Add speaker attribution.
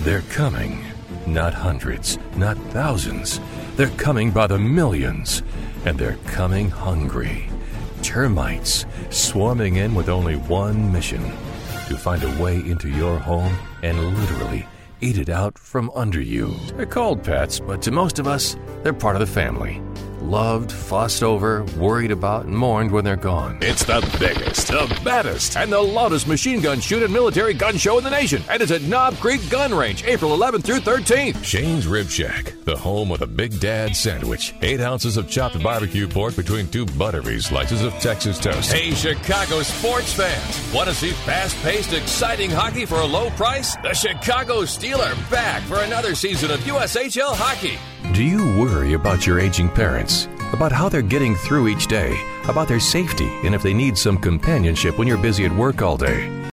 Speaker 1: They're coming. Not hundreds, not thousands. They're coming by the millions. And they're coming hungry. Termites swarming in with only one mission: to find a way into your home and literally eat it out from under you. They're called pets, but to most of us, they're part of the family. Loved, fussed over, worried about, and mourned when they're gone. It's the biggest, the baddest, and the loudest machine gun shoot and military gun show in the nation. And it's at Knob Creek Gun Range, April 11th through 13th. Shane's Rib Shack, the home of the Big Dad Sandwich. 8 ounces of chopped barbecue pork between 2 buttery slices of Texas toast. Hey, Chicago sports fans. Want to see fast-paced, exciting hockey for a low price? The Chicago Steel are back for another season of USHL hockey. Do you worry about your aging parents? About how they're getting through each day? About their safety and if they need some companionship when you're busy at work all day?